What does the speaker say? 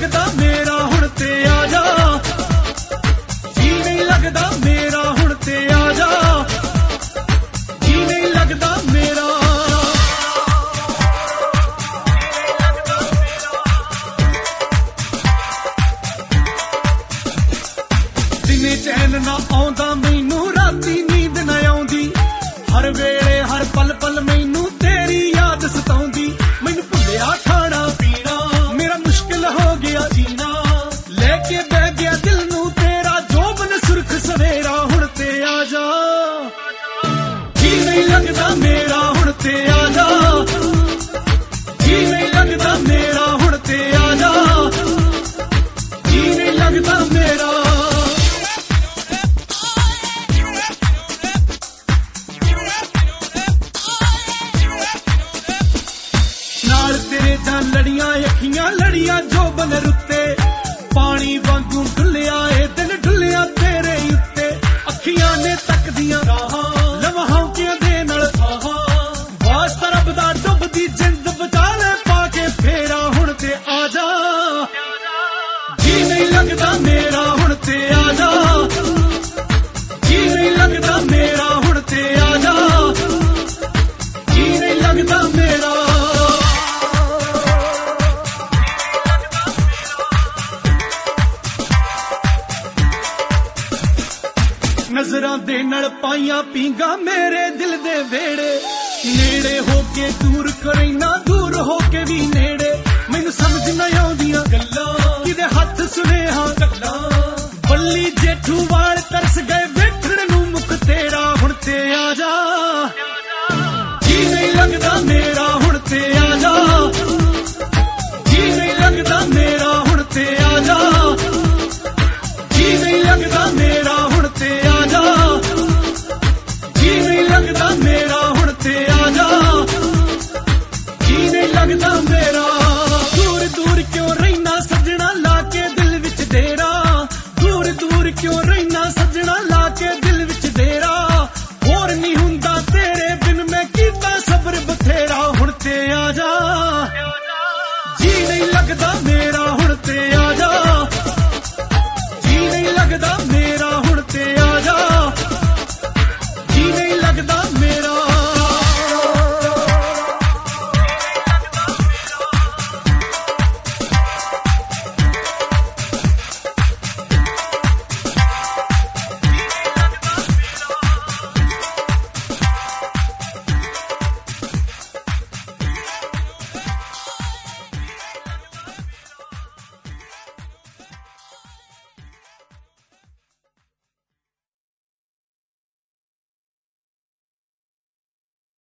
लगदा मेरा हुण ते आ जा, जी नहीं लगदा मेरा हुण ते आ जा, जी नहीं लगदा मेरा। दिने चैन ना आउंदा मैनू, राती नींद ना आउंदी, हर वेले हर पल पल मैनू तेरी याद सताउंदी। मैनू भुल्लिया खाना पीना, मेरा मुश्किल हो गया जीना, लेके बह गया दिल नू तेरा जोबन सुर्ख सवेरा। हुण ते आ जा, जी नहीं लगदा मेरा हुण ते आ जा, जी नहीं लगदा मेरा हुण ते आ जा, जी नहीं लगदा मेरा। नाल तेरे जां लड़ियां अखियां लड़ियां जोबन रुत्ते, पानी वांगू डुल्लिया ए दिल डुल्लिया तेरे उत्ते। अखियां ने तकदियां लम्हां दे नाल वास्ता रब दा डुबदी जिंद बचाले पाके फेरा। हुण ते आ जा, जी नहीं लगदा मेरा हुण ते आ जा, जी नहीं लगदा मेरा हुण ते आ जा, जी नहीं लगदा मेरा। नजरां दे नाल पाइयां पींगा मेरे दिल दे वेड़े, नेड़े होके दूर करैना दूर होके भी नेड़े। मैनू समझ ना आउंदियां गल्लां, किदे हत्थ सुनेहा गल्लां, बल्ली जेठू वाल तरस गए